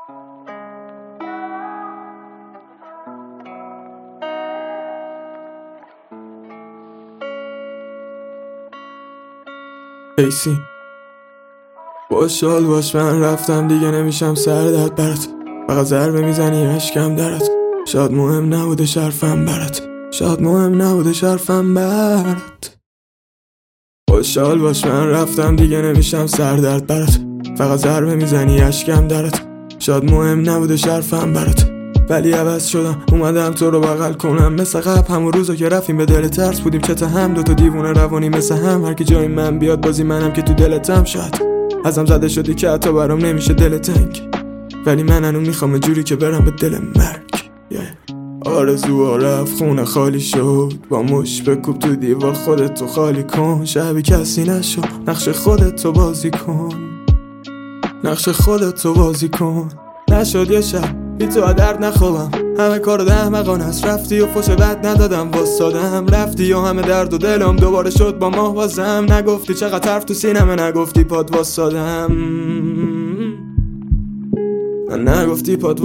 ایسی خوشحال باش من رفتم دیگه نمیشم سردرد برات، فقط ضربه میزنی اشکم درات. شاید مهم نبوده شرفم برات، شاید مهم نبوده شرفم برات. خوشحال باش من رفتم دیگه نمیشم سردرد برات، فقط ضربه میزنی اشکم درات. شاید مهم نبوده شرفم برات، ولی عوض شدم اومدم تو رو بغل کنم. مثل قبل همون روزا که رفتیم به دل ترس بودیم چه هم، دوتا دیوونه روانی مثل هم. هر کی جای من بیاد بازی منم که تو دلتم. شاید ازم زده شدی که حتی برام نمیشه دل تنگ، ولی من هنوز میخوام جوری که برم به دل مرگ. آرزوها رفت خونه خالی شد، با مش بکوب تو دیوار خودتو خالی کن. شبی کسی نشو نقش خودتو بازی کن، نقش خودتو بازی کن. نشد یه شب بی تو درد نخوابم، همه کارو ده احمقانه است. رفتی و فوش بد ندادم واسادم، رفتی و همه درد و دلم دوباره شد با ماه بازم. نگفتی چقدر حرف تو سینمه، نگفتی پاد واسادم، نگفتی پاد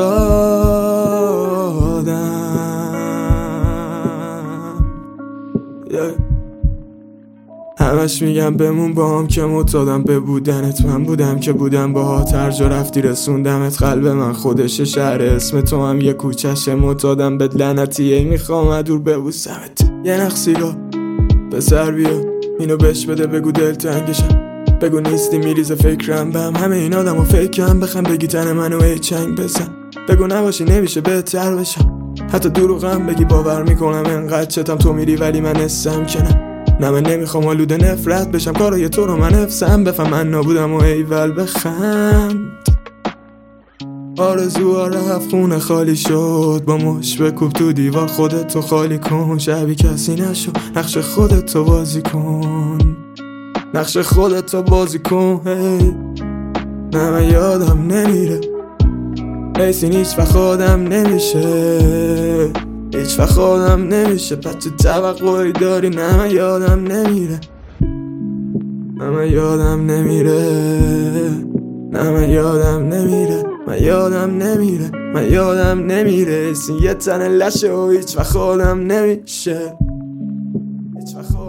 واسادم. همش میگم بمون با هم که معتادم به بودنت. من بودم که بودم باهات، هر جا رفتی رسوندمت. قلب من خودش شهر، اسم تو هم یه کوچشه. معتادم به لعنتی میخوام دور ببوسمت. یه نخ سیگار به سر بیا، اینو بهش بده بگو دل تنگشم. بگو نیستی میریزه فکرم بهم، همه این آدمو فکرم. بخم بگی تن منو ای چنگ بزن، بگو نباشی نمیشه بهتر بشم. حتی دروغم بگی باور میکنم، انقدر چتم تو میری ولی من حسم کنم. نه من نمیخوام آلوده نفرت بشم، کارای تو رو من حفظم. بفهم من نابودم و ایول بخند. آرزوها رفت خونه خالی شد، با مش بکوب تو دیوار خودتو خالی کن. شبی کسی نشو نقش خودتو بازی کن، نقش خودتو بازی کن. نه من یادم نمیره ایسین، هیچ وقت خودم نمیشه، هیچ وقت خودم نمیشه. بچه توقعی داری؟ نه من یادم نمیره، نه من یادم نمیره، نه من یادم نمیره، من یادم نمیره، من یادم نمیره. ایسین یه تن لشه و هیچ وقت خودم نمیشه، هیچ وقت